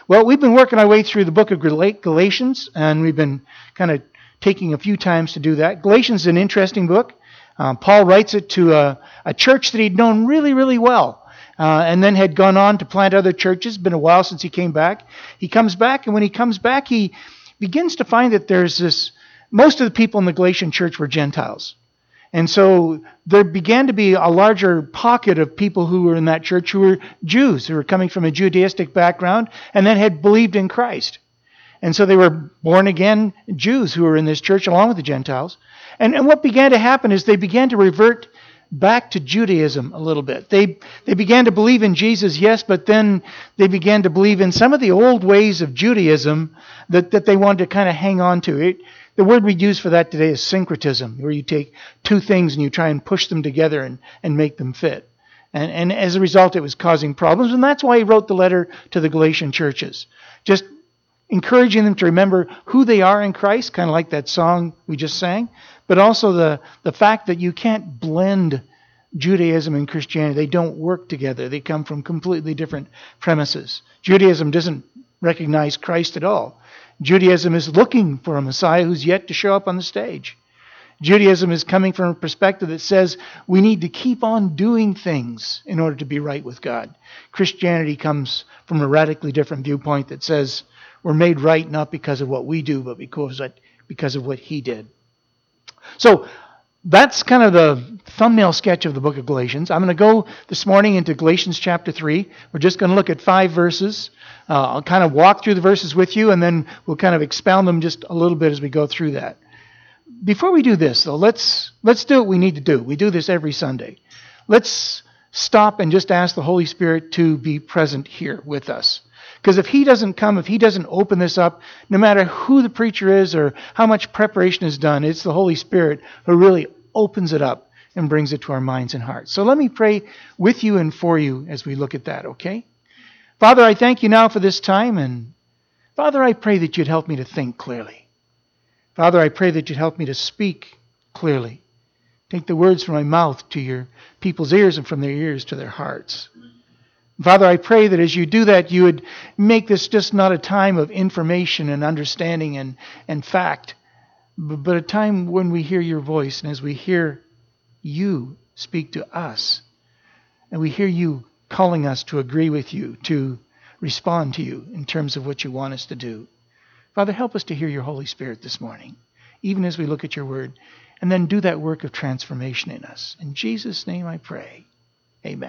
Well, we've been working our way through the book of Galatians, and we've been kind of taking a few times to do that. Galatians is an interesting book. Paul writes it to a church that he'd known really, really well, and then had gone on to plant other churches. It's been a while since he came back. He comes back, and when he comes back, he begins to find that there's this, most of the people in the Galatian church were Gentiles. And so there began to be a larger pocket of people who were in that church who were Jews, who were coming from a Judaistic background and then had believed in Christ. And so they were born again Jews who were in this church along with the Gentiles. And what began to happen is they began to revert back to Judaism a little bit. They began to believe in Jesus, yes, but then they began to believe in some of the old ways of Judaism that they wanted to kind of hang on to. The word we use for that today is syncretism, where you take two things and you try and push them together and make them fit. And as a result, it was causing problems. And that's why he wrote the letter to the Galatian churches. Just encouraging them to remember who they are in Christ, kind of like that song we just sang. But also the fact that you can't blend Judaism and Christianity. They don't work together. They come from completely different premises. Judaism doesn't recognize Christ at all. Judaism is looking for a Messiah who's yet to show up on the stage. Judaism is coming from a perspective that says we need to keep on doing things in order to be right with God. Christianity comes from a radically different viewpoint that says we're made right not because of what we do, but because of what He did. So that's kind of the thumbnail sketch of the book of Galatians. I'm going to go this morning into Galatians chapter 3. We're just going to look at 5 verses. I'll kind of walk through the verses with you, and then we'll kind of expound them just a little bit as we go through that. Before we do this, though, let's do what we need to do. We do this every Sunday. Let's stop and just ask the Holy Spirit to be present here with us. Because if He doesn't come, if He doesn't open this up, no matter who the preacher is or how much preparation is done, it's the Holy Spirit who really opens it up and brings it to our minds and hearts. So let me pray with you and for you as we look at that, okay? Father, I thank you now for this time, and Father, I pray that you'd help me to think clearly. Father, I pray that you'd help me to speak clearly. Take the words from my mouth to your people's ears and from their ears to their hearts. Father, I pray that as you do that, you would make this just not a time of information and understanding and fact, but a time when we hear your voice and as we hear you speak to us, and we hear you calling us to agree with you, to respond to you in terms of what you want us to do. Father, help us to hear your Holy Spirit this morning, even as we look at your word, and then do that work of transformation in us. In Jesus' name I pray. Amen.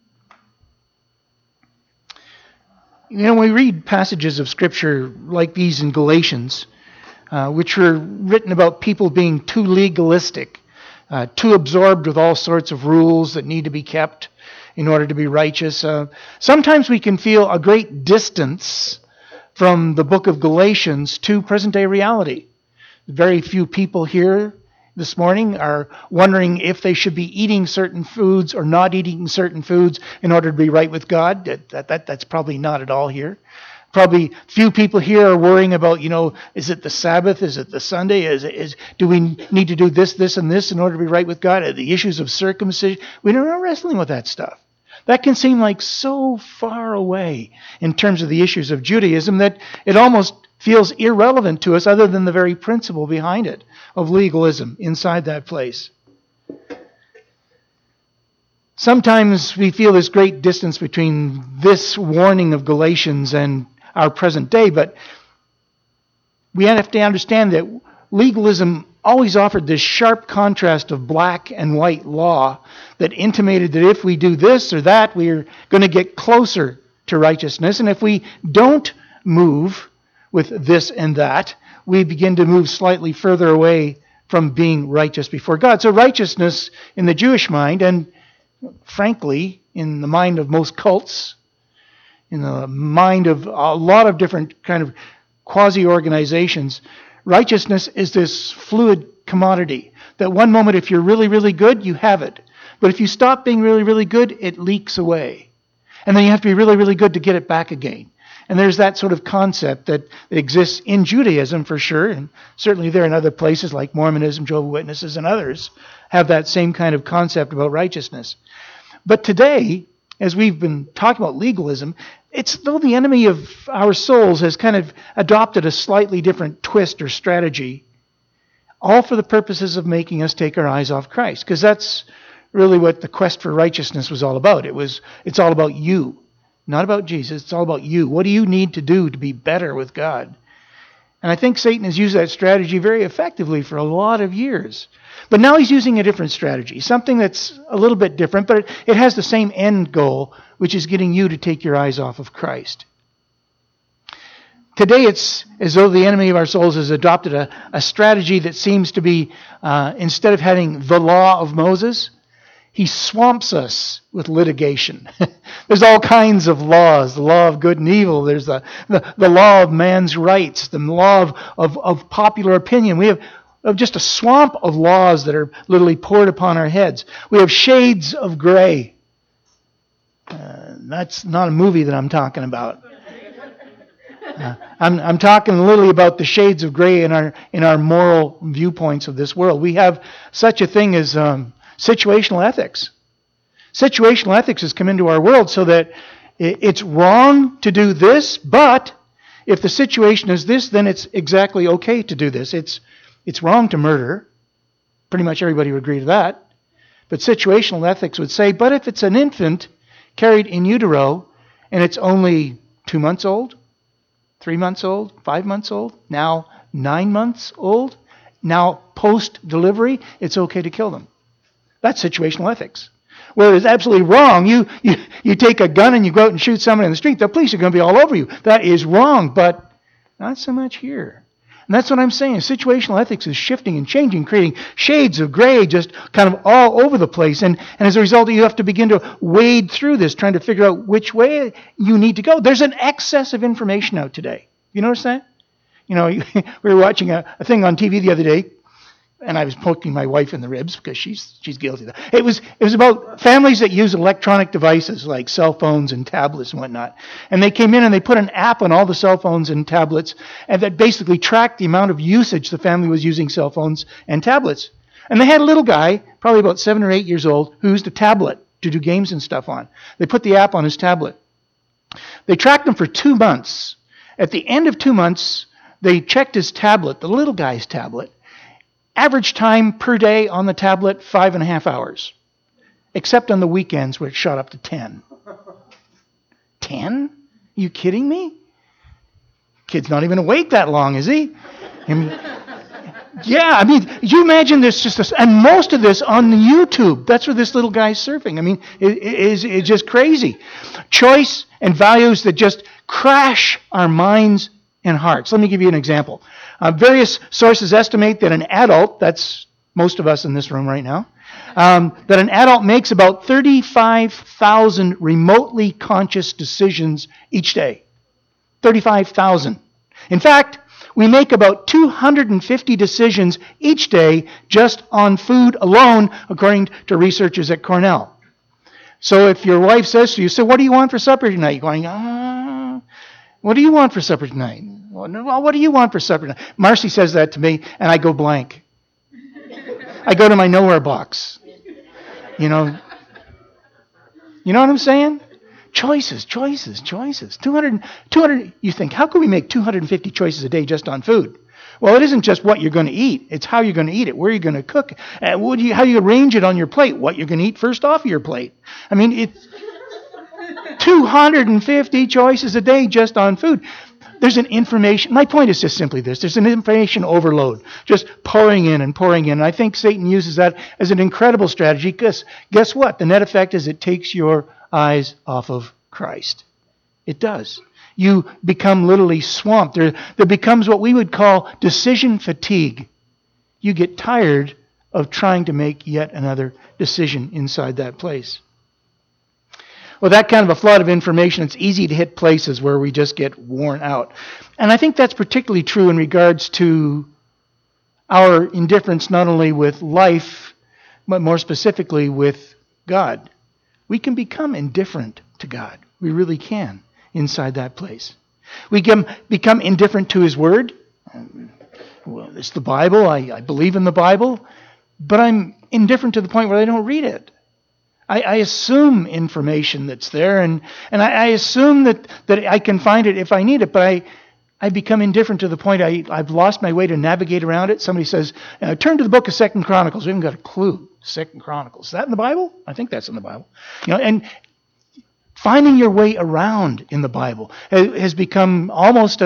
You know, when we read passages of Scripture like these in Galatians, which were written about people being too legalistic, too absorbed with all sorts of rules that need to be kept in order to be righteous. Sometimes we can feel a great distance from the book of Galatians to present-day reality. Very few people here this morning are wondering if they should be eating certain foods or not eating certain foods in order to be right with God. That's probably not at all here. Probably few people here are worrying about, is it the Sabbath? Is it the Sunday? Do we need to do this, and this in order to be right with God? The issues of circumcision. We're not wrestling with that stuff. That can seem like so far away in terms of the issues of Judaism that it almost feels irrelevant to us other than the very principle behind it of legalism inside that place. Sometimes we feel this great distance between this warning of Galatians and our present day, but we have to understand that legalism always offered this sharp contrast of black and white law that intimated that if we do this or that, we're going to get closer to righteousness. And if we don't move with this and that, we begin to move slightly further away from being righteous before God. So righteousness in the Jewish mind, and frankly, in the mind of most cults, in the mind of a lot of different kind of quasi-organizations, righteousness is this fluid commodity that one moment if you're really, really good, you have it. But if you stop being really, really good, it leaks away. And then you have to be really, really good to get it back again. And there's that sort of concept that exists in Judaism for sure, and certainly there in other places like Mormonism, Jehovah's Witnesses, and others have that same kind of concept about righteousness. But today, as we've been talking about legalism, it's though the enemy of our souls has kind of adopted a slightly different twist or strategy, all for the purposes of making us take our eyes off Christ. Because that's really what the quest for righteousness was all about. It's all about you, not about Jesus. It's all about you. What do you need to do to be better with God? And I think Satan has used that strategy very effectively for a lot of years. But now he's using a different strategy, something that's a little bit different, but it has the same end goal, which is getting you to take your eyes off of Christ. Today it's as though the enemy of our souls has adopted a strategy that seems to be, instead of having the law of Moses, he swamps us with litigation. There's all kinds of laws, the law of good and evil. There's the law of man's rights, the law of popular opinion. We have just a swamp of laws that are literally poured upon our heads. We have shades of gray. That's not a movie that I'm talking about. I'm talking literally about the shades of gray in our moral viewpoints of this world. We have such a thing as situational ethics. Situational ethics has come into our world so that it's wrong to do this, but if the situation is this, then it's exactly okay to do this. It's wrong to murder. Pretty much everybody would agree to that. But situational ethics would say, but if it's an infant carried in utero and it's only 2 months old, 3 months old, 5 months old, now 9 months old, now post-delivery, it's okay to kill them. That's situational ethics. Where it's absolutely wrong. You take a gun and you go out and shoot someone in the street, the police are going to be all over you. That is wrong, but not so much here. And that's what I'm saying. Situational ethics is shifting and changing, creating shades of gray just kind of all over the place. And as a result, you have to begin to wade through this, trying to figure out which way you need to go. There's an excess of information out today. You notice that? You know, we were watching a thing on TV the other day, and I was poking my wife in the ribs because she's guilty of that. It was about families that use electronic devices like cell phones and tablets and whatnot. And they came in and they put an app on all the cell phones and tablets and that basically tracked the amount of usage the family was using cell phones and tablets. And they had a little guy, probably about 7 or 8 years old, who used a tablet to do games and stuff on. They put the app on his tablet. They tracked him for 2 months. At the end of 2 months, they checked his tablet, the little guy's tablet. Average time per day on the tablet, 5.5 hours. Except on the weekends where it shot up to 10. 10? You kidding me? Kid's not even awake that long, is he? You imagine this and most of this on YouTube. That's where this little guy's surfing. I mean, it's just crazy. Choice and values that just crash our minds and hearts. Let me give you an example. Various sources estimate that an adult, that's most of us in this room right now, that an adult makes about 35,000 remotely conscious decisions each day. 35,000. In fact, we make about 250 decisions each day just on food alone, according to researchers at Cornell. So if your wife says to you, so what do you want for supper tonight? You're going, what do you want for supper tonight? Well, what do you want for supper tonight? Marcy says that to me, and I go blank. I go to my nowhere box. You know what I'm saying? Choices. 200, you think, how can we make 250 choices a day just on food? Well, it isn't just what you're going to eat. It's how you're going to eat it, where you're going to cook it, how you arrange it on your plate, what you're going to eat first off of your plate. I mean, it's 250 choices a day just on food. My point is just simply this. There's an information overload, just pouring in. And I think Satan uses that as an incredible strategy because guess what? The net effect is it takes your eyes off of Christ. It does. You become literally swamped. There becomes what we would call decision fatigue. You get tired of trying to make yet another decision inside that place. Well, that kind of a flood of information, it's easy to hit places where we just get worn out. And I think that's particularly true in regards to our indifference not only with life, but more specifically with God. We can become indifferent to God. We really can inside that place. We can become indifferent to His Word. Well, it's the Bible. I believe in the Bible. But I'm indifferent to the point where I don't read it. I assume information that's there, and I assume that I can find it if I need it, but I become indifferent to the point I've lost my way to navigate around it. Somebody says, turn to the book of 2 Chronicles. We haven't got a clue. 2 Chronicles. Is that in the Bible? I think that's in the Bible. And finding your way around in the Bible has become almost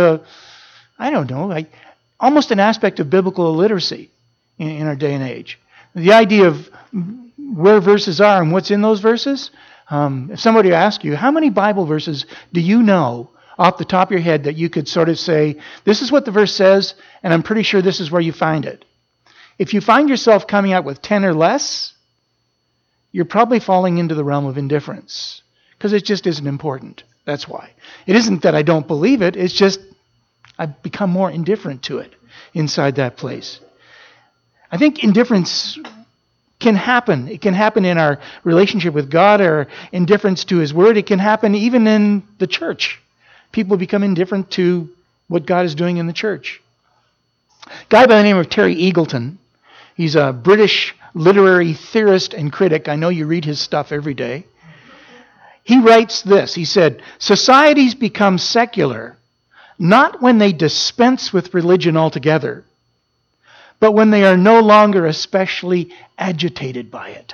almost an aspect of biblical illiteracy in our day and age. The idea of where verses are and what's in those verses. If somebody asks you, how many Bible verses do you know off the top of your head that you could sort of say, this is what the verse says, and I'm pretty sure this is where you find it? If you find yourself coming out with 10 or less, you're probably falling into the realm of indifference, because it just isn't important. That's why. It isn't that I don't believe it, it's just I've become more indifferent to it inside that place. I think indifference can happen. It can happen in our relationship with God, or indifference to His Word. It can happen even in the church. People become indifferent to what God is doing in the church. A guy by the name of Terry Eagleton, he's a British literary theorist and critic. I know you read his stuff every day. He writes this. He said, societies become secular not when they dispense with religion altogether, but when they are no longer especially agitated by it.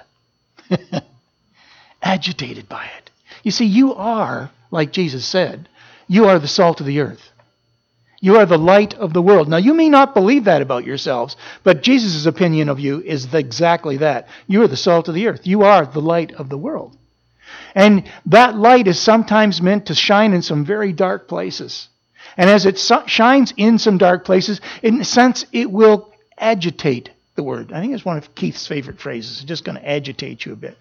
Agitated by it. You see, you are, like Jesus said, you are the salt of the earth. You are the light of the world. Now, you may not believe that about yourselves, but Jesus' opinion of you is exactly that. You are the salt of the earth. You are the light of the world. And that light is sometimes meant to shine in some very dark places. And as it shines in some dark places, in a sense, it will agitate the word. I think it's one of Keith's favorite phrases. It's just going to agitate you a bit.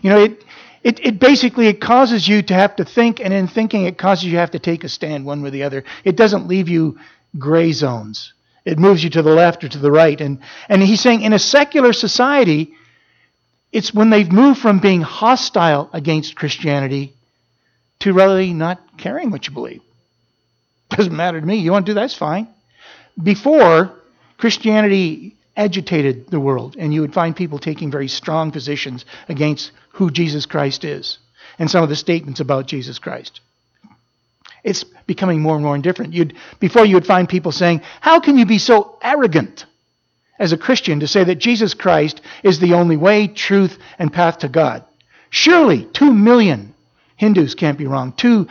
It basically causes you to have to think, and in thinking it causes you to have to take a stand one way or the other. It doesn't leave you gray zones. It moves you to the left or to the right. And he's saying in a secular society, it's when they've moved from being hostile against Christianity to really not caring what you believe. Doesn't matter to me. You want to do that? That's fine. Before, Christianity agitated the world, and you would find people taking very strong positions against who Jesus Christ is and some of the statements about Jesus Christ. It's becoming more and more indifferent. Before you would find people saying, how can you be so arrogant as a Christian to say that Jesus Christ is the only way, truth, and path to God? Surely 2 million Hindus can't be wrong. 2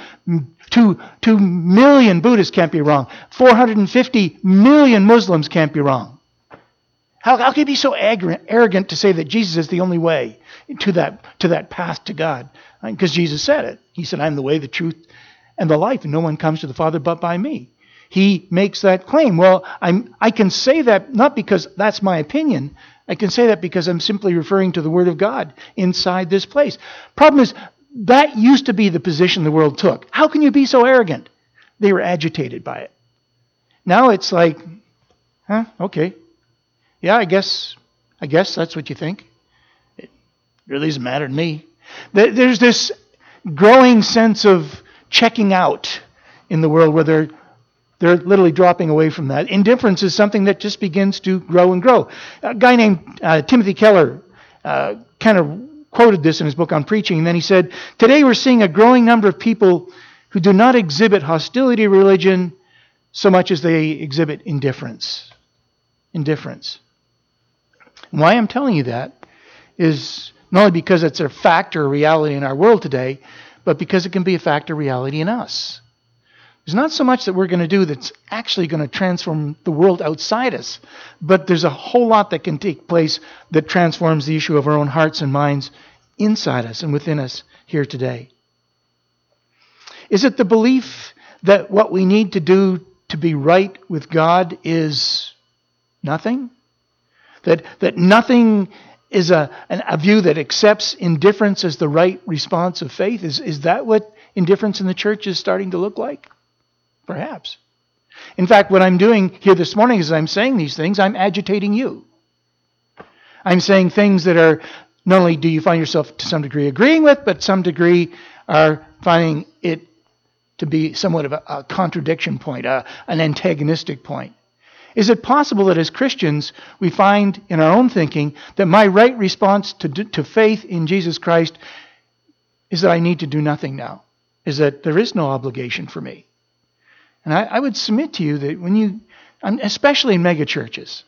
million Buddhists can't be wrong. 450 million Muslims can't be wrong. How can you be so arrogant to say that Jesus is the only way to that path to God? Because Jesus said it. He said, I'm the way, the truth, and the life, and no one comes to the Father but by me. He makes that claim. Well, I can say that not because that's my opinion. I can say that because I'm simply referring to the Word of God inside this place. Problem is, that used to be the position the world took. How can you be so arrogant? They were agitated by it. Now it's like, okay. Yeah, I guess that's what you think. It really doesn't matter to me. There's this growing sense of checking out in the world where they're literally dropping away from that. Indifference is something that just begins to grow and grow. A guy named Timothy Keller kind of quoted this in his book on preaching, and then he said, today we're seeing a growing number of people who do not exhibit hostility to religion so much as they exhibit indifference. Indifference. Why I'm telling you that is not only because it's a fact or a reality in our world today, but because it can be a fact or reality in us. There's not so much that we're going to do that's actually going to transform the world outside us, but there's a whole lot that can take place that transforms the issue of our own hearts and minds inside us and within us here today. Is it the belief that what we need to do to be right with God is nothing? That nothing is a view that accepts indifference as the right response of faith? Is that what indifference in the church is starting to look like? Perhaps. In fact, what I'm doing here this morning is I'm saying these things, I'm agitating you. I'm saying things that are, not only do you find yourself to some degree agreeing with, but some degree are finding it to be somewhat of a contradiction point, an antagonistic point. Is it possible that as Christians we find in our own thinking that my right response to faith in Jesus Christ is that I need to do nothing now? Is that there is no obligation for me? And I would submit to you that when you, especially in megachurches,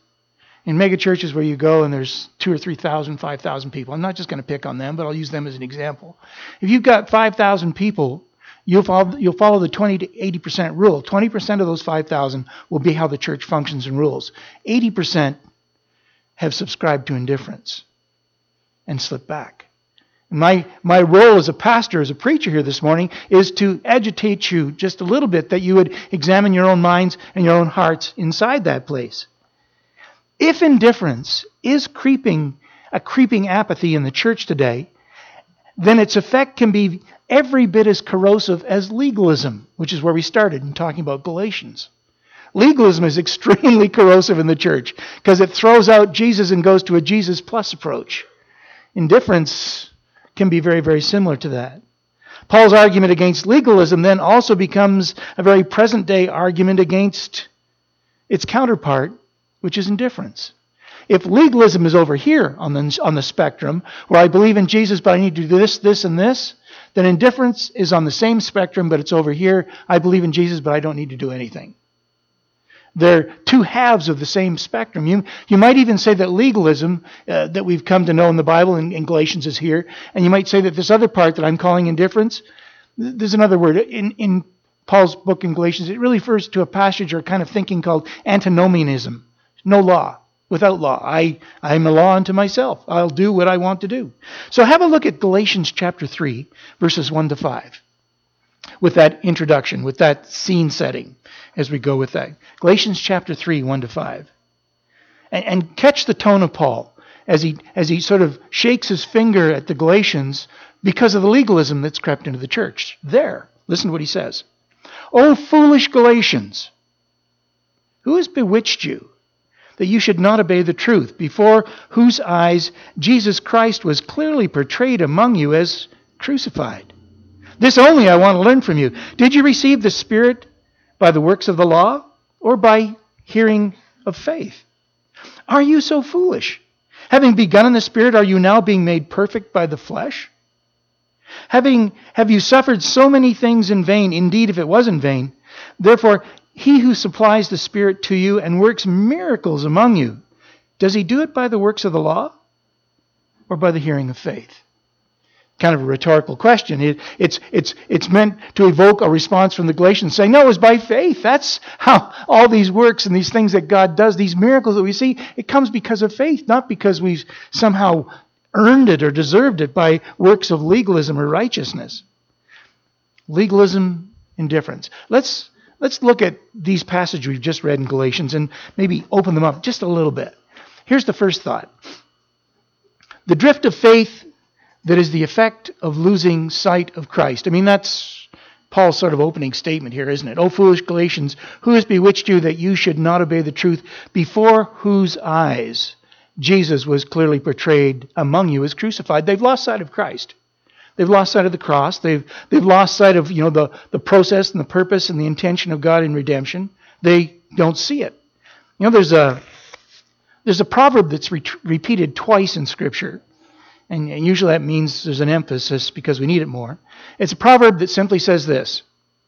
where you go and there's 2,000 or 3,000, 5,000 people, I'm not just going to pick on them, but I'll use them as an example. If you've got 5,000 people, you'll follow the 20 to 80% rule. 20% of those 5,000 will be how the church functions and rules. 80% have subscribed to indifference and slipped back. My role as a pastor, as a preacher here this morning, is to agitate you just a little bit, that you would examine your own minds and your own hearts inside that place. If indifference is a creeping apathy in the church today, then its effect can be every bit as corrosive as legalism, which is where we started in talking about Galatians. Legalism is extremely corrosive in the church because it throws out Jesus and goes to a Jesus plus approach. Indifference can be very, very similar to that. Paul's argument against legalism then also becomes a very present-day argument against its counterpart, which is indifference. If legalism is over here on the spectrum, where I believe in Jesus but I need to do this, this, and this, then indifference is on the same spectrum, but it's over here. I believe in Jesus but I don't need to do anything. They're two halves of the same spectrum. You might even say that legalism that we've come to know in the Bible in Galatians is here, and you might say that this other part that I'm calling indifference, there's another word. In Paul's book in Galatians, it really refers to a passage or kind of thinking called antinomianism. No law. Without law. I'm a law unto myself. I'll do what I want to do. So have a look at Galatians chapter 3, verses 1 to 5. With that introduction, with that scene setting, as we go with that. Galatians chapter 3, 1 to 5. And catch the tone of Paul as he sort of shakes his finger at the Galatians because of the legalism that's crept into the church. There, listen to what he says. O foolish Galatians, who has bewitched you, that you should not obey the truth, before whose eyes Jesus Christ was clearly portrayed among you as crucified? This only I want to learn from you. Did you receive the Spirit by the works of the law, or by hearing of faith? Are you so foolish? Having begun in the Spirit, are you now being made perfect by the flesh? Have you suffered so many things in vain? Indeed, if it was in vain. Therefore, he who supplies the Spirit to you and works miracles among you, does he do it by the works of the law, or by the hearing of faith? Kind of a rhetorical question. It's meant to evoke a response from the Galatians saying, no, it was by faith. That's how all these works and these things that God does, these miracles that we see, it comes because of faith, not because we've somehow earned it or deserved it by works of legalism or righteousness. Legalism, indifference. Let's look at these passages we've just read in Galatians and maybe open them up just a little bit. Here's the first thought. The drift of faith that is the effect of losing sight of Christ. I mean, that's Paul's sort of opening statement here, isn't it? O foolish Galatians, who has bewitched you that you should not obey the truth, before whose eyes Jesus was clearly portrayed among you as crucified? They've lost sight of Christ. They've lost sight of the cross. They've lost sight of the process and the purpose and the intention of God in redemption. They don't see it. There's a proverb that's repeated twice in Scripture. And usually that means there's an emphasis because we need it more. It's a proverb that simply says this.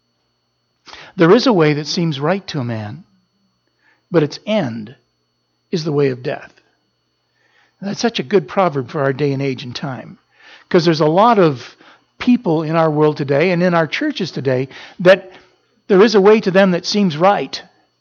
There is a way that seems right to a man, but its end is the way of death. And that's such a good proverb for our day and age and time. Because there's a lot of people in our world today and in our churches today that there is a way to them that seems right.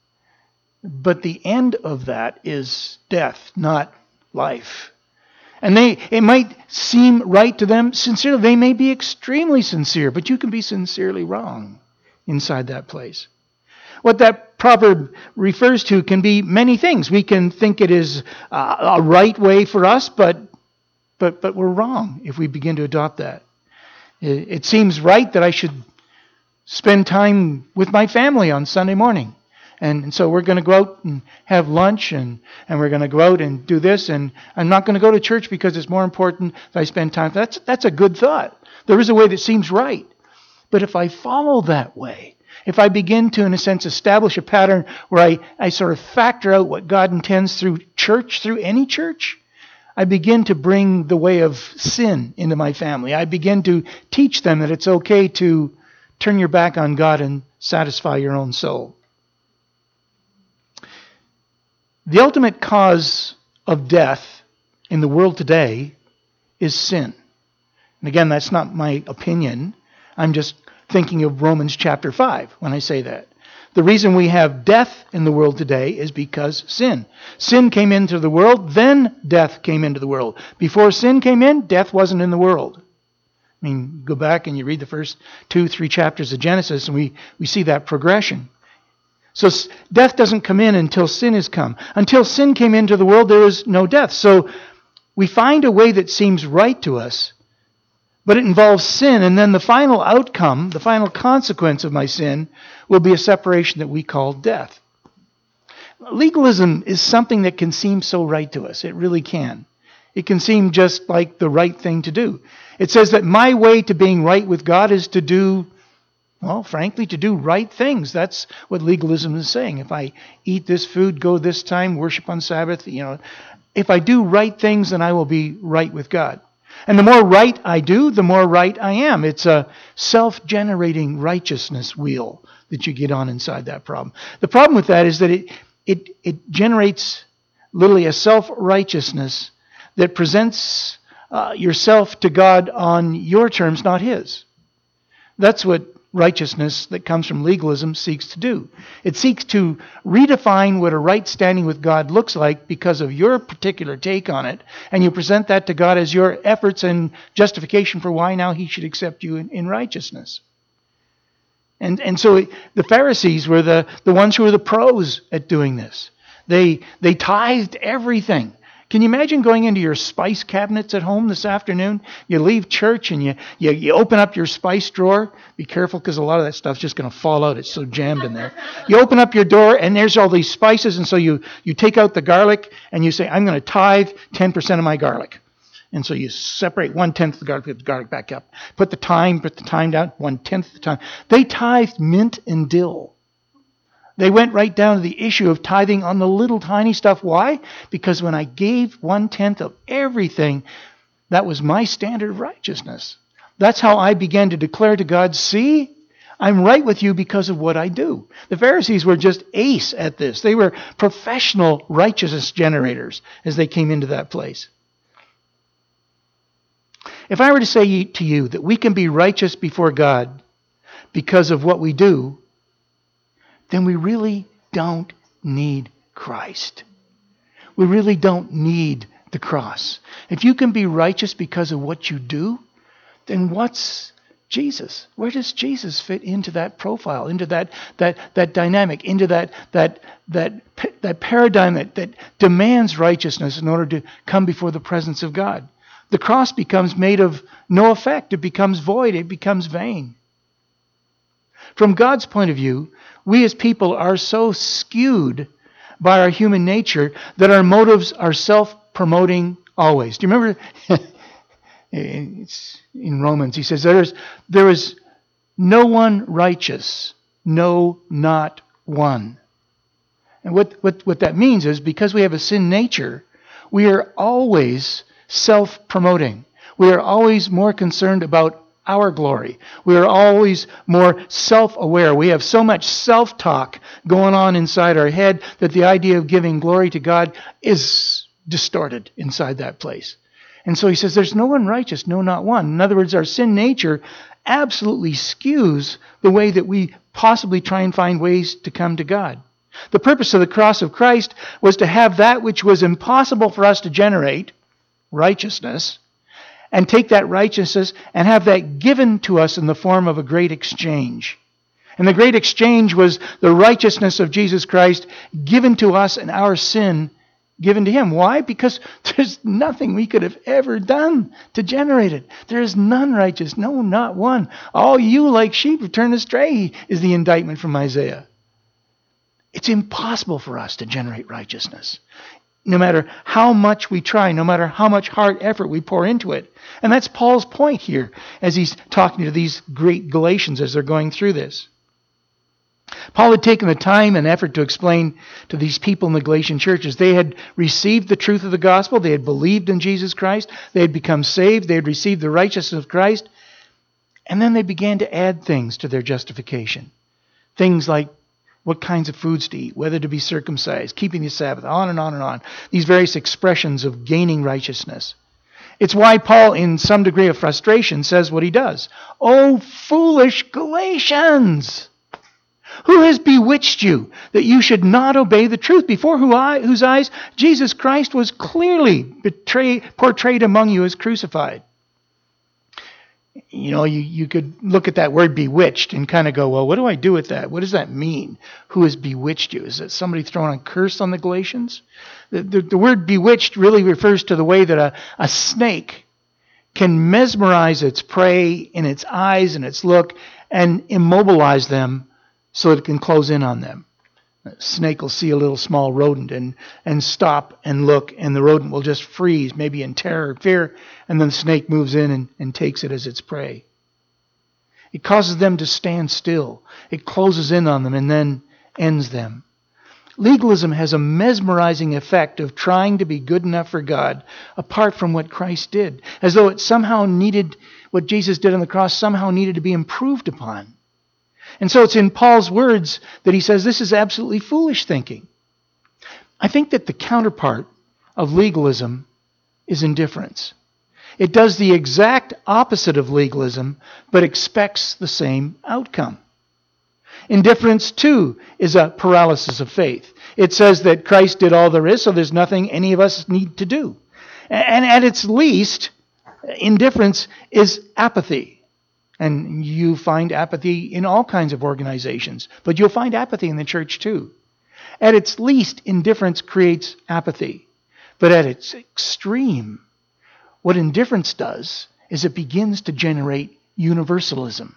But the end of that is death, not life. And it might seem right to them sincerely. They may be extremely sincere, but you can be sincerely wrong inside that place. What that proverb refers to can be many things. We can think it is a right way for us, but we're wrong if we begin to adopt that. It seems right that I should spend time with my family on Sunday morning. And so we're going to go out and have lunch and we're going to go out and do this. And I'm not going to go to church because it's more important that I spend time. That's a good thought. There is a way that seems right. But if I follow that way, if I begin to, in a sense, establish a pattern where I sort of factor out what God intends through church, through any church, I begin to bring the way of sin into my family. I begin to teach them that it's okay to turn your back on God and satisfy your own soul. The ultimate cause of death in the world today is sin. And again, that's not my opinion. I'm just thinking of Romans chapter 5 when I say that. The reason we have death in the world today is because sin. Sin came into the world, then death came into the world. Before sin came in, death wasn't in the world. I mean, go back and you read the first 2-3 chapters of Genesis, and we see that progression. So death doesn't come in until sin has come. Until sin came into the world, there was no death. So we find a way that seems right to us, but it involves sin, and then the final outcome, the final consequence of my sin, will be a separation that we call death. Legalism is something that can seem so right to us. It really can. It can seem just like the right thing to do. It says that my way to being right with God is to do, well, frankly, to do right things. That's what legalism is saying. If I eat this food, go this time, worship on Sabbath, if I do right things, then I will be right with God. And the more right I do, the more right I am. It's a self-generating righteousness wheel that you get on inside that problem. The problem with that is that it generates literally a self-righteousness that presents yourself to God on your terms, not His. That's what righteousness that comes from legalism seeks to do. It seeks to redefine what a right standing with God looks like because of your particular take on it, and you present that to God as your efforts and justification for why now He should accept you in righteousness. And so the Pharisees were the ones who were the pros at doing this. They tithed everything. Can you imagine going into your spice cabinets at home this afternoon? You leave church and you open up your spice drawer. Be careful because a lot of that stuff's just going to fall out. It's so jammed in there. You open up your door and there's all these spices, and so you take out the garlic and you say, I'm going to tithe 10% of my garlic. And so you separate 1/10 of the garlic, put the garlic back up. Put the thyme down, 1/10 of the thyme. They tithed mint and dill. They went right down to the issue of tithing on the little tiny stuff. Why? Because when I gave 1/10 of everything, that was my standard of righteousness. That's how I began to declare to God, see, I'm right with you because of what I do. The Pharisees were just ace at this. They were professional righteousness generators as they came into that place. If I were to say to you that we can be righteous before God because of what we do, then we really don't need Christ. We really don't need the cross. If you can be righteous because of what you do, then what's Jesus? Where does Jesus fit into that profile, into that dynamic, into that paradigm that demands righteousness in order to come before the presence of God? The cross becomes made of no effect. It becomes void. It becomes vain. From God's point of view, we as people are so skewed by our human nature that our motives are self-promoting always. Do you remember? It's in Romans, he says, there is no one righteous, no, not one. And what that means is because we have a sin nature, we are always self-promoting. We are always more concerned about our glory. We are always more self-aware. We have so much self-talk going on inside our head that the idea of giving glory to God is distorted inside that place. And so he says, there's no one righteous, no, not one. In other words, our sin nature absolutely skews the way that we possibly try and find ways to come to God. The purpose of the cross of Christ was to have that which was impossible for us to generate, righteousness, and take that righteousness and have that given to us in the form of a great exchange. And the great exchange was the righteousness of Jesus Christ given to us and our sin given to Him. Why? Because there's nothing we could have ever done to generate it. There is none righteous, no, not one. All you like sheep have turned astray is the indictment from Isaiah. It's impossible for us to generate righteousness. No matter how much we try, no matter how much hard effort we pour into it. And that's Paul's point here as he's talking to these great Galatians as they're going through this. Paul had taken the time and effort to explain to these people in the Galatian churches. They had received the truth of the gospel. They had believed in Jesus Christ. They had become saved. They had received the righteousness of Christ. And then they began to add things to their justification. Things like what kinds of foods to eat, whether to be circumcised, keeping the Sabbath, on and on and on. These various expressions of gaining righteousness. It's why Paul, in some degree of frustration, says what he does. "O foolish Galatians! Who has bewitched you that you should not obey the truth, before whose eyes Jesus Christ was clearly portrayed among you as crucified?" You know, you could look at that word bewitched and kind of go, well, what do I do with that? What does that mean? Who has bewitched you? Is it somebody throwing a curse on the Galatians? The word bewitched really refers to the way that a snake can mesmerize its prey in its eyes and its look and immobilize them so that it can close in on them. A snake will see a little small rodent and stop and look, and the rodent will just freeze, maybe in terror or fear, and then the snake moves in and takes it as its prey. It causes them to stand still. It closes in on them and then ends them. Legalism has a mesmerizing effect of trying to be good enough for God apart from what Christ did, as though it somehow needed, what Jesus did on the cross somehow needed to be improved upon. And so it's in Paul's words that he says this is absolutely foolish thinking. I think that the counterpart of legalism is indifference. It does the exact opposite of legalism, but expects the same outcome. Indifference, too, is a paralysis of faith. It says that Christ did all there is, so there's nothing any of us need to do. And at its least, indifference is apathy. And you find apathy in all kinds of organizations, but you'll find apathy in the church too. At its least, indifference creates apathy. But at its extreme, what indifference does is it begins to generate universalism.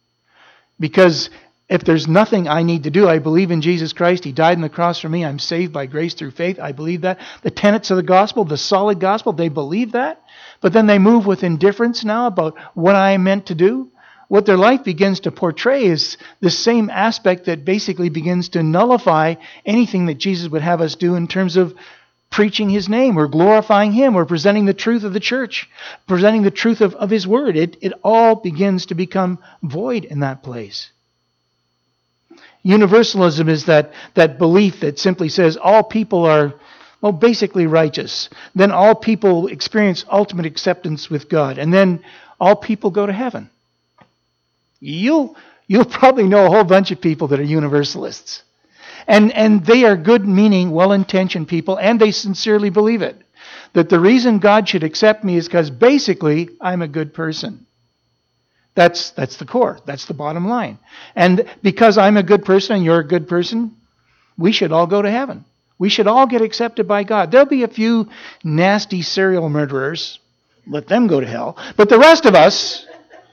Because if there's nothing I need to do, I believe in Jesus Christ. He died on the cross for me. I'm saved by grace through faith. I believe that. The tenets of the gospel, the solid gospel, they believe that. But then they move with indifference now about what I am meant to do. What their life begins to portray is the same aspect that basically begins to nullify anything that Jesus would have us do in terms of preaching His name or glorifying Him or presenting the truth of the church, presenting the truth of His Word. It all begins to become void in that place. Universalism is that belief that simply says all people are, well, basically righteous. Then all people experience ultimate acceptance with God. And then all people go to heaven. You'll probably know a whole bunch of people that are universalists. And they are good-meaning, well-intentioned people, and they sincerely believe it. That the reason God should accept me is because basically I'm a good person. That's the core. That's the bottom line. And because I'm a good person and you're a good person, we should all go to heaven. We should all get accepted by God. There'll be a few nasty serial murderers. Let them go to hell. But the rest of us,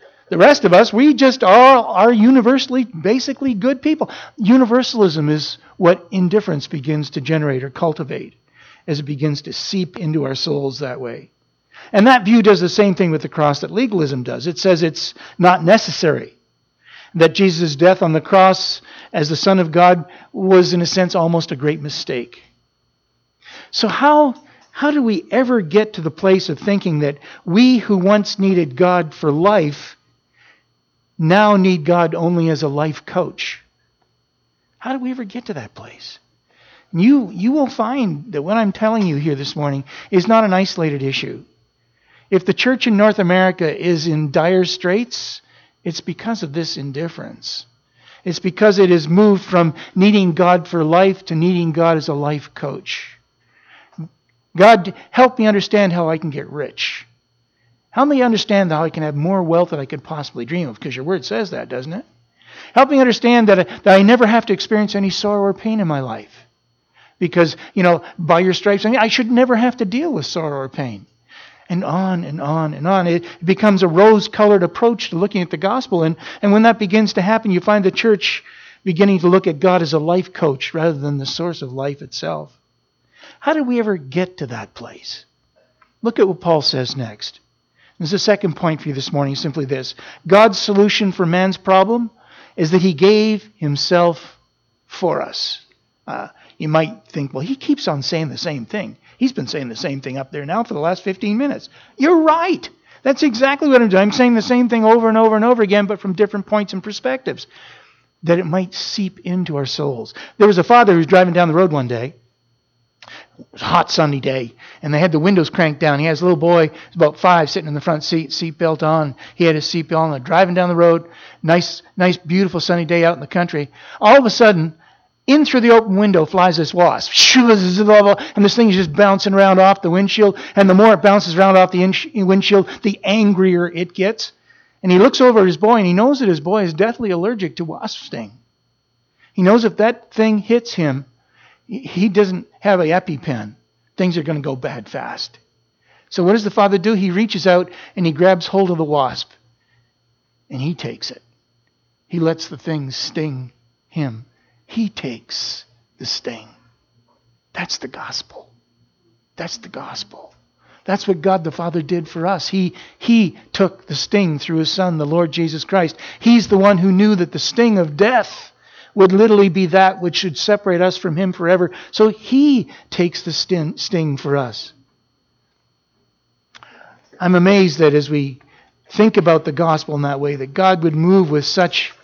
we just are universally, basically good people. Universalism is what indifference begins to generate or cultivate as it begins to seep into our souls that way. And that view does the same thing with the cross that legalism does. It says it's not necessary. That Jesus' death on the cross as the Son of God was, in a sense, almost a great mistake. So how do we ever get to the place of thinking that we who once needed God for life now need God only as a life coach? How do we ever get to that place? You will find that what I'm telling you here this morning is not an isolated issue. If the church in North America is in dire straits, it's because of this indifference. It's because it has moved from needing God for life to needing God as a life coach. God, help me understand how I can get rich. Help me understand how I can have more wealth than I could possibly dream of, because your word says that, doesn't it? Help me understand that I never have to experience any sorrow or pain in my life. Because, by your stripes, I should never have to deal with sorrow or pain. And on and on and on. It becomes a rose-colored approach to looking at the gospel. And when that begins to happen, you find the church beginning to look at God as a life coach rather than the source of life itself. How did we ever get to that place? Look at what Paul says next. There's the second point for you this morning, simply this. God's solution for man's problem is that He gave Himself for us. You might think, well, he keeps on saying the same thing. He's been saying the same thing up there now for the last 15 minutes. You're right. That's exactly what I'm doing. I'm saying the same thing over and over and over again, but from different points and perspectives, that it might seep into our souls. There was a father who was driving down the road one day. It was a hot sunny day, and they had the windows cranked down. He has a little boy, he's about 5, sitting in the front seat, seatbelt on. He had his seatbelt on. They're driving down the road. Nice, beautiful sunny day out in the country. All of a sudden, in through the open window flies this wasp. And this thing is just bouncing around off the windshield. And the more it bounces around off the windshield, the angrier it gets. And he looks over at his boy, and he knows that his boy is deathly allergic to wasp sting. He knows if that thing hits him, he doesn't have an EpiPen. Things are going to go bad fast. So what does the father do? He reaches out and he grabs hold of the wasp. And he takes it. He lets the thing sting him. He takes the sting. That's the gospel. That's the gospel. That's what God the Father did for us. He took the sting through His Son, the Lord Jesus Christ. He's the one who knew that the sting of death would literally be that which should separate us from Him forever. So He takes the sting for us. I'm amazed that as we think about the gospel in that way, that God would move with such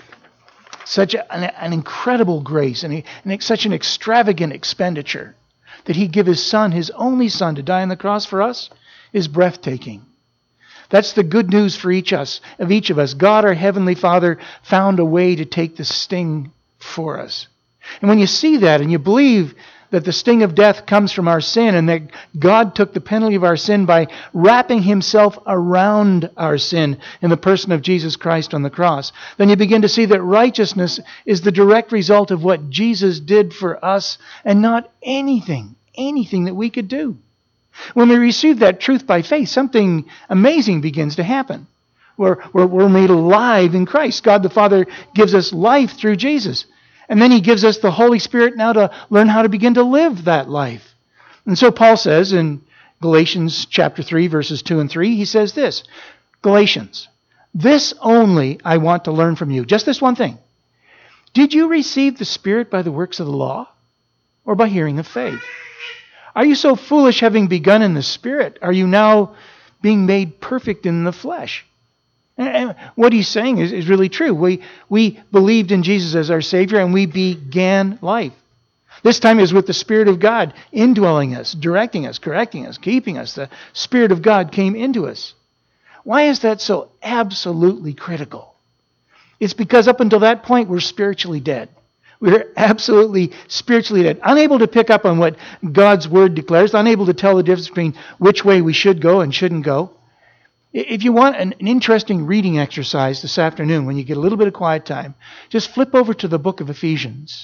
an incredible grace and such an extravagant expenditure, that He'd give His Son, His only Son, to die on the cross for us, is breathtaking. That's the good news for each of us. God, our Heavenly Father, found a way to take the sting for us. And when you see that and you believe that the sting of death comes from our sin and that God took the penalty of our sin by wrapping Himself around our sin in the person of Jesus Christ on the cross, then you begin to see that righteousness is the direct result of what Jesus did for us and not anything that we could do. When we receive that truth by faith, something amazing begins to happen. We're made alive in Christ. God the Father gives us life through Jesus. And then He gives us the Holy Spirit now to learn how to begin to live that life. And so Paul says in Galatians chapter 3, verses 2 and 3, he says this, Galatians, this only I want to learn from you. Just this one thing. Did you receive the Spirit by the works of the law or by hearing of faith? Are you so foolish, having begun in the Spirit? Are you now being made perfect in the flesh? And what he's saying is really true. We believed in Jesus as our Savior and we began life. This time is with the Spirit of God indwelling us, directing us, correcting us, keeping us. The Spirit of God came into us. Why is that so absolutely critical? It's because up until that point we're spiritually dead. We're absolutely spiritually dead, unable to pick up on what God's Word declares, unable to tell the difference between which way we should go and shouldn't go. If you want an interesting reading exercise this afternoon, when you get a little bit of quiet time, just flip over to the book of Ephesians.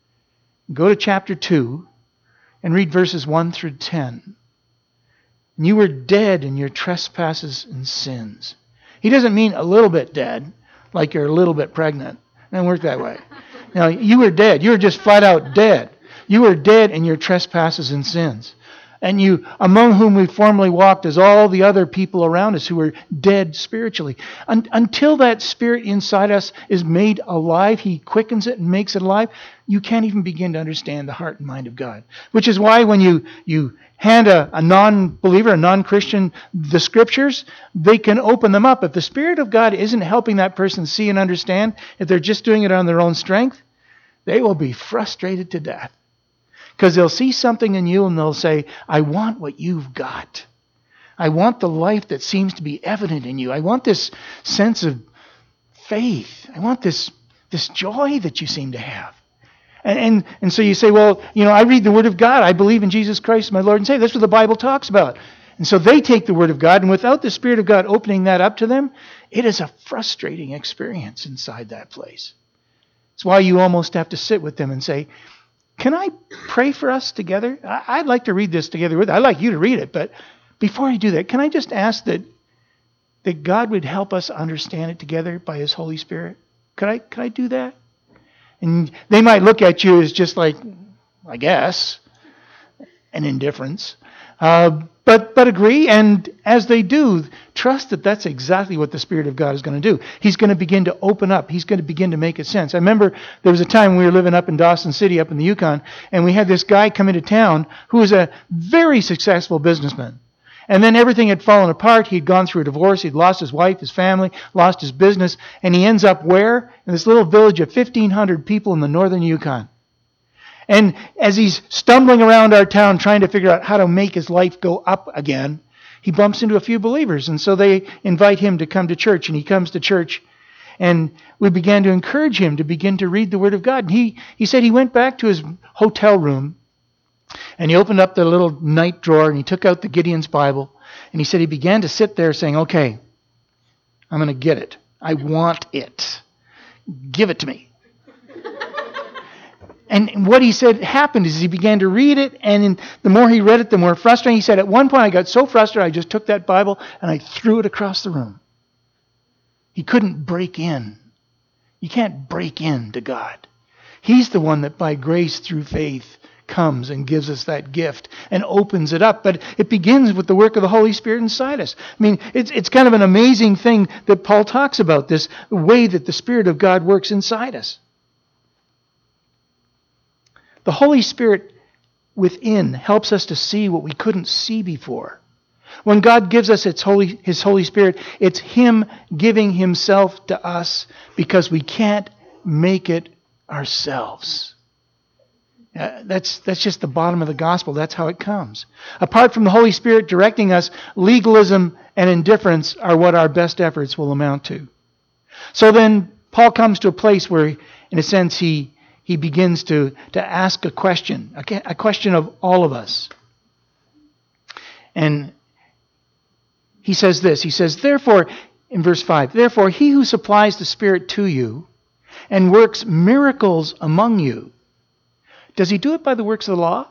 Go to chapter 2 and read verses 1 through 10. And you were dead in your trespasses and sins. He doesn't mean a little bit dead, like you're a little bit pregnant. It doesn't work that way. Now, you were dead. You were just flat out dead. You were dead in your trespasses and sins. And you, among whom we formerly walked as all the other people around us who were dead spiritually. Until that Spirit inside us is made alive, He quickens it and makes it alive, you can't even begin to understand the heart and mind of God. Which is why when you hand a non-believer, a non-Christian, the Scriptures, they can open them up. If the Spirit of God isn't helping that person see and understand, if they're just doing it on their own strength, they will be frustrated to death. Because they'll see something in you and they'll say, I want what you've got. I want the life that seems to be evident in you. I want this sense of faith. I want this joy that you seem to have. And so you say, well, I read the Word of God. I believe in Jesus Christ, my Lord and Savior. That's what the Bible talks about. And so they take the Word of God, and without the Spirit of God opening that up to them, it is a frustrating experience inside that place. It's why you almost have to sit with them and say, can I pray for us together? I'd like to read this together with you. I'd like you to read it, but before I do that, can I just ask that God would help us understand it together by His Holy Spirit? Could I do that? And they might look at you as just like, I guess, an indifference. but agree, and as they do, trust that that's exactly what the Spirit of God is going to do. He's going to begin to open up. He's going to begin to make it sense. I remember there was a time we were living up in Dawson City, up in the Yukon, and we had this guy come into town who was a very successful businessman. And then everything had fallen apart. He'd gone through a divorce. He'd lost his wife, his family, lost his business. And he ends up where? In this little village of 1,500 people in the northern Yukon. And as he's stumbling around our town trying to figure out how to make his life go up again, he bumps into a few believers. And so they invite him to come to church. And he comes to church. And we began to encourage him to begin to read the Word of God. And he said he went back to his hotel room. And he opened up the little night drawer and he took out the Gideon's Bible. And he said he began to sit there saying, okay, I'm going to get it. I want it. Give it to me. And what he said happened is he began to read it, and the more he read it, the more frustrating. He said, at one point I got so frustrated, I just took that Bible and I threw it across the room. He couldn't break in. You can't break into God. He's the one that by grace through faith comes and gives us that gift and opens it up. But it begins with the work of the Holy Spirit inside us. I mean, it's kind of an amazing thing that Paul talks about, this way that the Spirit of God works inside us. The Holy Spirit within helps us to see what we couldn't see before. When God gives us His Holy Spirit, it's Him giving Himself to us because we can't make it ourselves. That's just the bottom of the gospel. That's how it comes. Apart from the Holy Spirit directing us, legalism and indifference are what our best efforts will amount to. So then Paul comes to a place where, in a sense, he begins to ask a question of all of us. And he says this, he says, therefore, in verse 5, therefore he who supplies the Spirit to you and works miracles among you, does he do it by the works of the law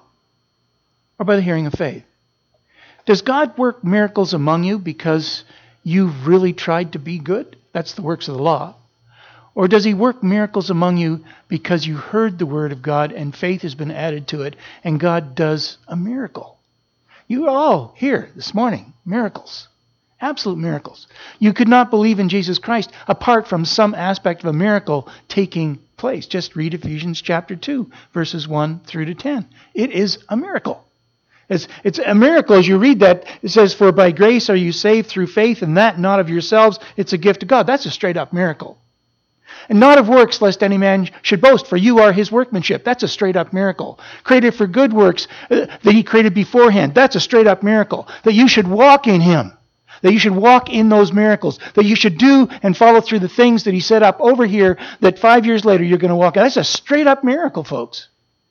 or by the hearing of faith? Does God work miracles among you because you've really tried to be good? That's the works of the law. Or does he work miracles among you because you heard the word of God and faith has been added to it and God does a miracle? You are all here this morning, miracles. Absolute miracles. You could not believe in Jesus Christ apart from some aspect of a miracle taking place. Just read Ephesians chapter 2, verses 1 through to 10. It is a miracle. It's a miracle as you read that. It says, for by grace are you saved through faith, and that not of yourselves. It's a gift of God. That's a straight up miracle. And not of works, lest any man should boast, for you are his workmanship. That's a straight up miracle. Created for good works that he created beforehand. That's a straight up miracle. That you should walk in him. That you should walk in those miracles. That you should do and follow through the things that he set up over here that 5 years later you're going to walk in. That's a straight up miracle, folks.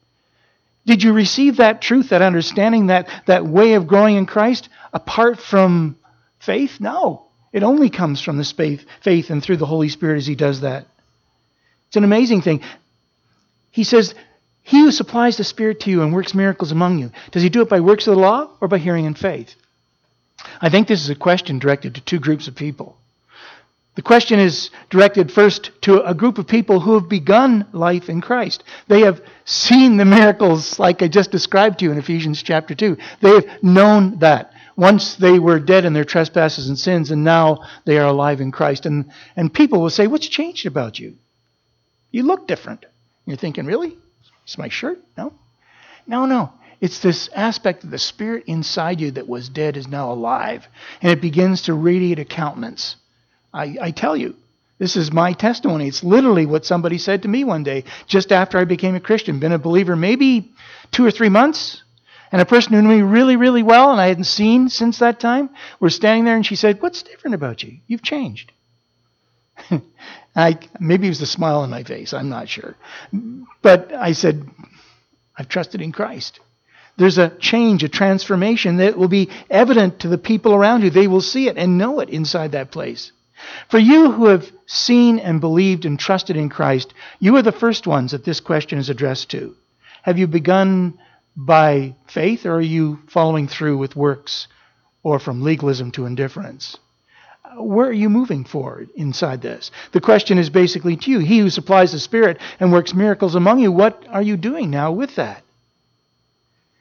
Did you receive that truth, that understanding, that way of growing in Christ apart from faith? No. It only comes from this faith and through the Holy Spirit as he does that. It's an amazing thing. He says, he who supplies the Spirit to you and works miracles among you, does he do it by works of the law or by hearing and faith? I think this is a question directed to two groups of people. The question is directed first to a group of people who have begun life in Christ. They have seen the miracles like I just described to you in Ephesians chapter 2. They have known that. Once they were dead in their trespasses and sins, and now they are alive in Christ. And people will say, what's changed about you? You look different. You're thinking, really? It's my shirt? No. No. It's this aspect of the Spirit inside you that was dead is now alive. And it begins to radiate a countenance. I tell you, this is my testimony. It's literally what somebody said to me one day, just after I became a Christian. Been a believer maybe 2 or 3 months. And a person who knew me really, really well, and I hadn't seen since that time, were standing there and she said, what's different about you? You've changed. Maybe it was the smile on my face. I'm not sure. But I said, I've trusted in Christ. There's a change, a transformation that will be evident to the people around you. They will see it and know it inside that place. For you who have seen and believed and trusted in Christ, you are the first ones that this question is addressed to. Have you begun by faith, or are you following through with works or from legalism to indifference? Where are you moving forward inside this? The question is basically to you. He who supplies the Spirit and works miracles among you, what are you doing now with that?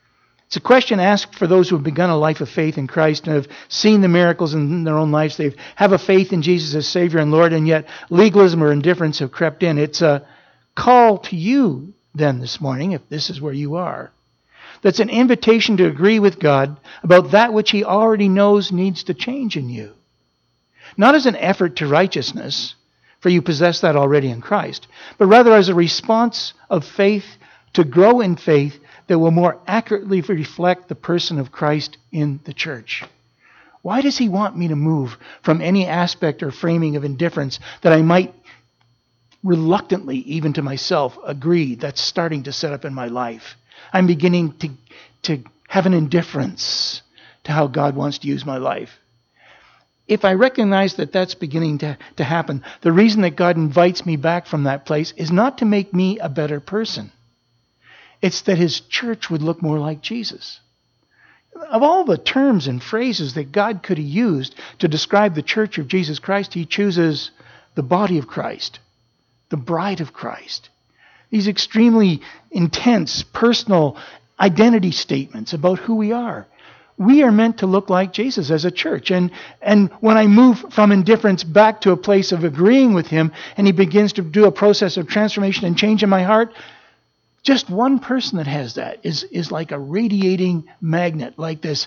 It's a question asked for those who have begun a life of faith in Christ and have seen the miracles in their own lives. They have a faith in Jesus as Savior and Lord, and yet legalism or indifference have crept in. It's a call to you then this morning, if this is where you are. That's an invitation to agree with God about that which He already knows needs to change in you. Not as an effort to righteousness, for you possess that already in Christ, but rather as a response of faith to grow in faith that will more accurately reflect the person of Christ in the church. Why does He want me to move from any aspect or framing of indifference that I might reluctantly, even to myself, agree that's starting to set up in my life? I'm beginning to have an indifference to how God wants to use my life. If I recognize that that's beginning to happen, the reason that God invites me back from that place is not to make me a better person. It's that His church would look more like Jesus. Of all the terms and phrases that God could have used to describe the church of Jesus Christ, He chooses the body of Christ, the bride of Christ. These extremely intense, personal identity statements about who we are. We are meant to look like Jesus as a church. And when I move from indifference back to a place of agreeing with Him, and He begins to do a process of transformation and change in my heart, just one person that has that is like a radiating magnet, like this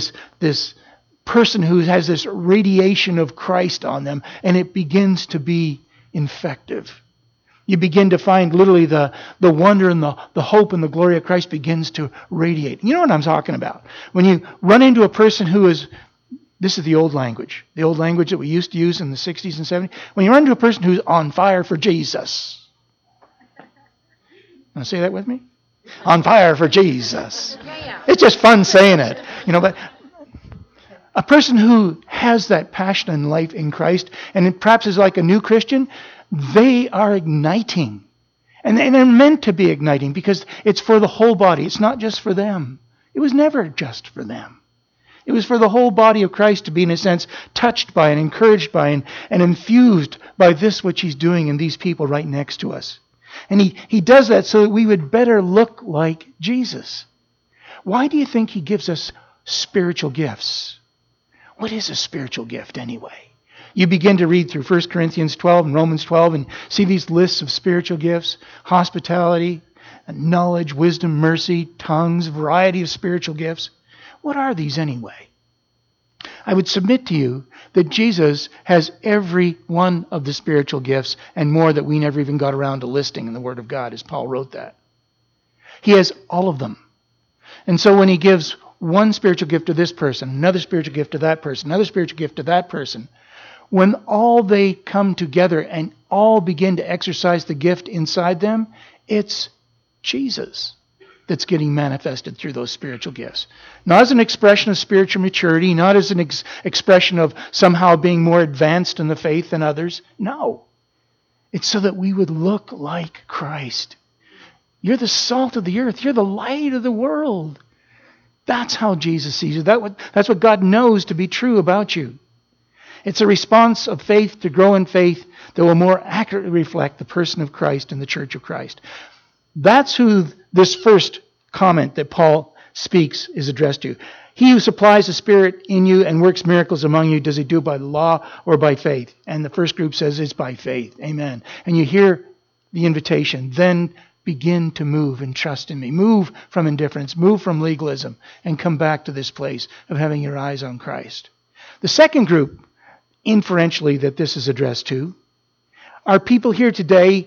person who has this radiation of Christ on them, and it begins to be infective. You begin to find literally the wonder and the hope and the glory of Christ begins to radiate. You know what I'm talking about. When you run into a person who is, this is the old language that we used to use in the 60s and 70s. When you run into a person who's on fire for Jesus. Want to say that with me? On fire for Jesus. It's just fun saying it. But a person who has that passion in life in Christ, and it perhaps is like a new Christian, they are igniting. And they're meant to be igniting because it's for the whole body. It's not just for them. It was never just for them. It was for the whole body of Christ to be, in a sense, touched by and encouraged by and infused by this which He's doing in these people right next to us. And he does that so that we would better look like Jesus. Why do you think He gives us spiritual gifts? What is a spiritual gift anyway? You begin to read through 1 Corinthians 12 and Romans 12 and see these lists of spiritual gifts: hospitality, knowledge, wisdom, mercy, tongues, variety of spiritual gifts. What are these anyway? I would submit to you that Jesus has every one of the spiritual gifts and more that we never even got around to listing in the Word of God, as Paul wrote that. He has all of them. And so when He gives one spiritual gift to this person, another spiritual gift to that person, another spiritual gift to that person, when all they come together and all begin to exercise the gift inside them, it's Jesus that's getting manifested through those spiritual gifts. Not as an expression of spiritual maturity, not as an expression of somehow being more advanced in the faith than others. No. It's so that we would look like Christ. You're the salt of the earth. You're the light of the world. That's how Jesus sees you. That's what God knows to be true about you. It's a response of faith to grow in faith that will more accurately reflect the person of Christ and the church of Christ. That's who this first comment that Paul speaks is addressed to. He who supplies the Spirit in you and works miracles among you, does He do it by the law or by faith? And the first group says it's by faith. Amen. And you hear the invitation. Then begin to move and trust in me. Move from indifference. Move from legalism. And come back to this place of having your eyes on Christ. The second group, inferentially, that this is addressed to, are people here today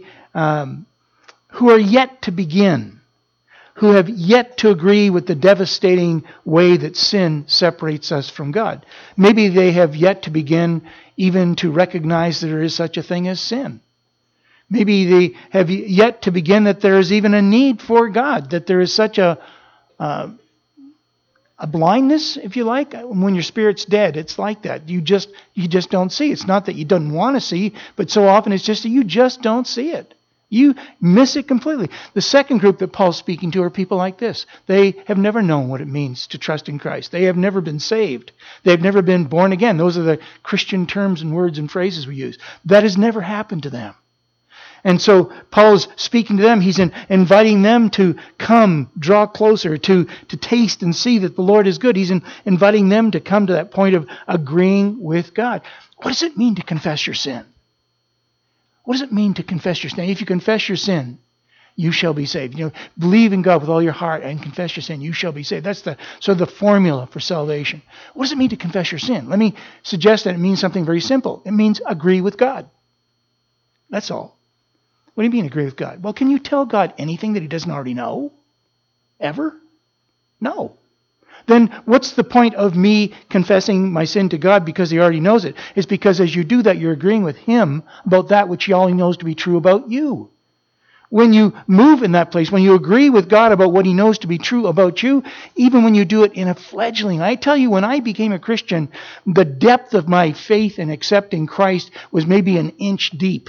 who are yet to begin, who have yet to agree with the devastating way that sin separates us from God. Maybe they have yet to begin even to recognize that there is such a thing as sin. Maybe they have yet to begin that there is even a need for God, that there is such a blindness, if you like. When your spirit's dead, it's like that. You just don't see. It's not that you don't want to see, but so often it's just that you just don't see it. You miss it completely. The second group that Paul's speaking to are people like this. They have never known what it means to trust in Christ. They have never been saved. They have never been born again. Those are the Christian terms and words and phrases we use. That has never happened to them. And so Paul is speaking to them. He's inviting them to come, draw closer, to taste and see that the Lord is good. He's inviting them to come to that point of agreeing with God. What does it mean to confess your sin? What does it mean to confess your sin? If you confess your sin, you shall be saved. Believe in God with all your heart and confess your sin, you shall be saved. That's the formula for salvation. What does it mean to confess your sin? Let me suggest that it means something very simple. It means agree with God. That's all. What do you mean agree with God? Well, can you tell God anything that he doesn't already know? Ever? No. Then what's the point of me confessing my sin to God because he already knows it? It's because as you do that, you're agreeing with him about that which he already knows to be true about you. When you move in that place, when you agree with God about what he knows to be true about you, even when you do it in a fledgling. I tell you, when I became a Christian, the depth of my faith in accepting Christ was maybe an inch deep.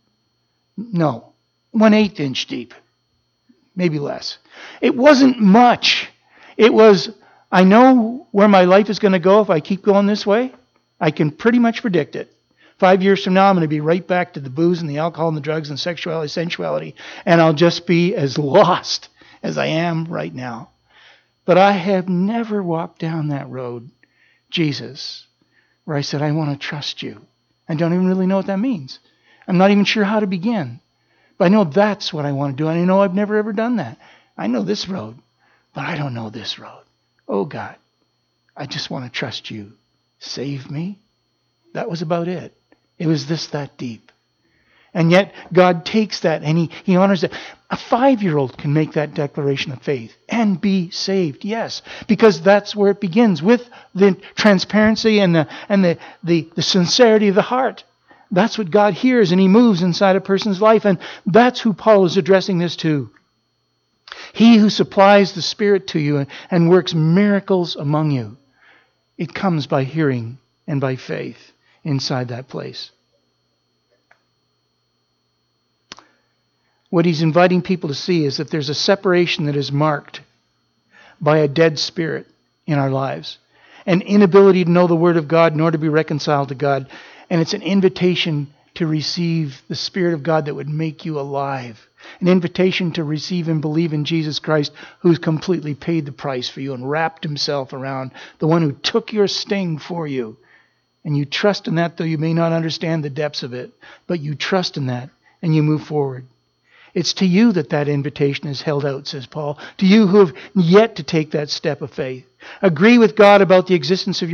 No, 1/8 inch deep. Maybe less. It wasn't much. It was, I know where my life is going to go if I keep going this way. I can pretty much predict it. 5 years from now, I'm going to be right back to the booze and the alcohol and the drugs and sexuality, sensuality, and I'll just be as lost as I am right now. But I have never walked down that road, Jesus, where I said, I want to trust you. I don't even really know what that means. I'm not even sure how to begin. But I know that's what I want to do, and I know I've never ever done that. I know this road, but I don't know this road. Oh God, I just want to trust you. Save me. That was about it. It was that deep. And yet God takes that and he honors it. A 5-year-old can make that declaration of faith and be saved. Yes, because that's where it begins, with the transparency and the sincerity of the heart. That's what God hears, and he moves inside a person's life, and that's who Paul is addressing this to. He who supplies the Spirit to you and works miracles among you. It comes by hearing and by faith inside that place. What he's inviting people to see is that there's a separation that is marked by a dead spirit in our lives. An inability to know the Word of God nor to be reconciled to God. And it's an invitation to receive the Spirit of God that would make you alive. An invitation to receive and believe in Jesus Christ, who's completely paid the price for you and wrapped himself around, the one who took your sting for you. And you trust in that, though you may not understand the depths of it. But you trust in that and you move forward. It's to you that invitation is held out, says Paul. To you who have yet to take that step of faith. Agree with God about the existence of